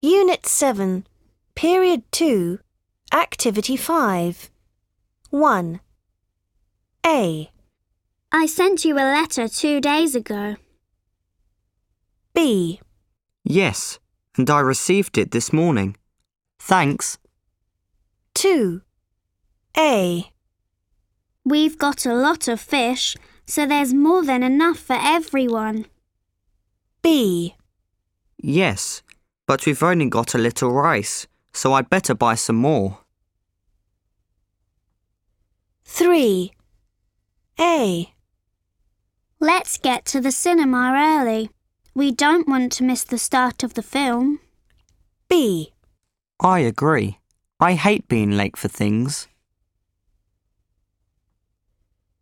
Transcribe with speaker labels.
Speaker 1: Unit 7, Period 2, Activity 5. 1. A.
Speaker 2: I sent you a letter 2 days ago.
Speaker 1: B.
Speaker 3: Yes, and I received it this morning. Thanks.
Speaker 1: 2. A.
Speaker 2: We've got a lot of fish, so there's more than enough for everyone.
Speaker 1: B.
Speaker 3: Yes, but we've only got a little rice, so I'd better buy some more.
Speaker 1: 3. A.
Speaker 2: Let's get to the cinema early. We don't want to miss the start of the film.
Speaker 1: B.
Speaker 3: I agree. I hate being late for things.